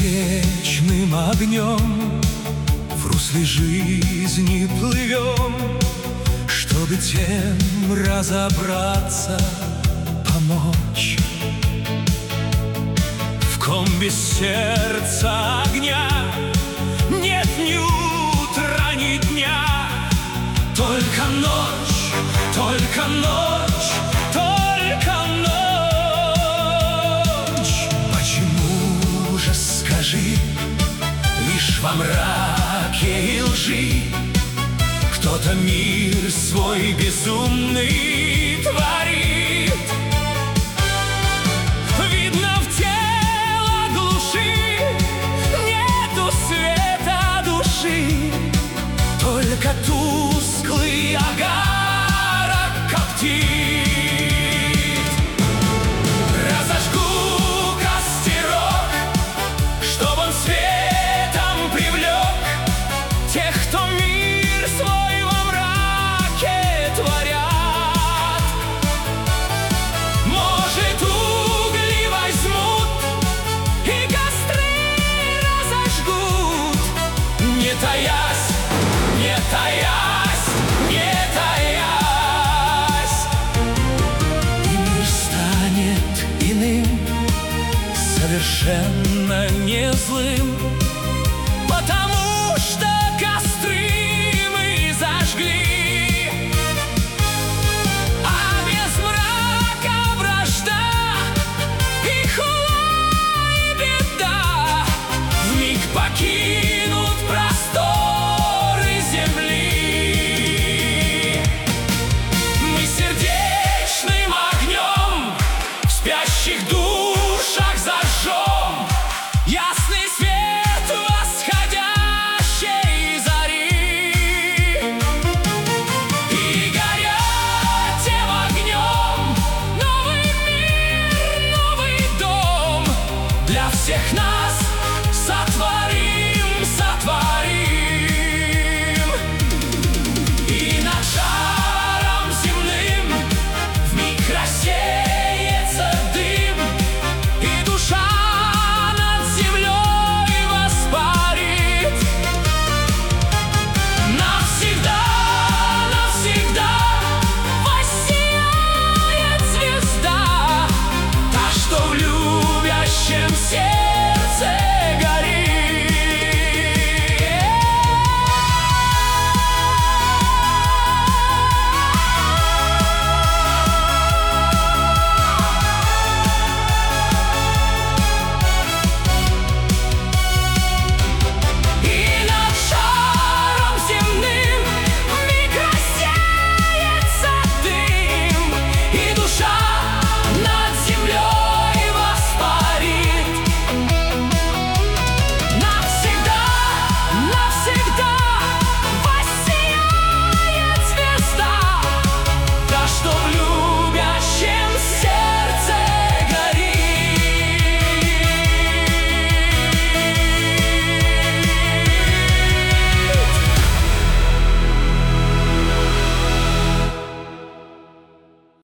вечным огнем в русле жизни плывем, чтобы тем разобраться, помочь. В ком без сердца огня нет ни утра, ни дня, только ночь, только ночь, только ночь. Почему же, скажи, лишь во мраке и лжи кто-то мир свой безумный творит? Видно, в тело глуши нету света души, только тусклый огарок коптит. Разожгу костерок, чтоб он светом привлек тех, кто мир свой во мраке творят. Может, угли возьмут и костры разожгут, не таясь, не таясь, не таясь. И мир станет иным, совершенно не злым, потому что костры мы зажгли. А без мрака вражда и хула, и беда вмиг покинет